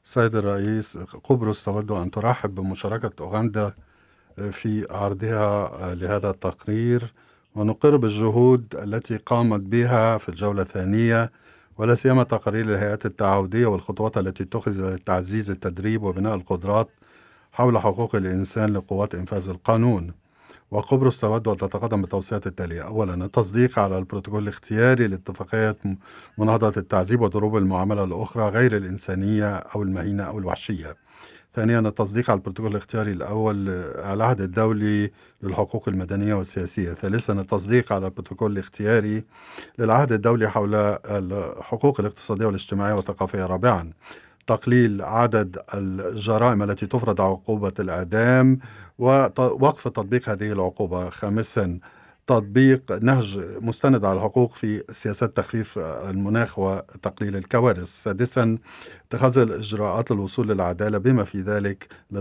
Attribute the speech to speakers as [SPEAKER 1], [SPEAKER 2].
[SPEAKER 1] سيد الرئيس، قبرص تود أن ترحب بمشاركة أوغندا في عرضها لهذا التقرير، ونقر بالجهود التي قامت بها في الجولة الثانية، ولا سيما تقارير الهيئات التعاونية والخطوات التي اتخذت لتعزيز التدريب وبناء القدرات حول حقوق الإنسان لقوات إنفاذ القانون. وقبرص تود أن تتقدم بالتوصيات التالية: أولا، التصديق على البروتوكول الاختياري لاتفاقية مناهضة التعذيب وضروب المعاملة الأخرى غير الإنسانية أو المهينة أو الوحشية. ثانيا، التصديق على البروتوكول الاختياري الأول على العهد الدولي للحقوق المدنية والسياسية. ثالثا، التصديق على البروتوكول الاختياري للعهد الدولي حول الحقوق الاقتصادية والاجتماعية والثقافية. رابعا، تقليل عدد الجرائم التي تفرض عقوبة الإعدام ووقف تطبيق هذه العقوبة. خامسا، تطبيق نهج مستند على الحقوق في سياسات تخفيف المناخ وتقليل الكوارث. سادسا، اتخاذ الإجراءات للوصول للعدالة بما في ذلك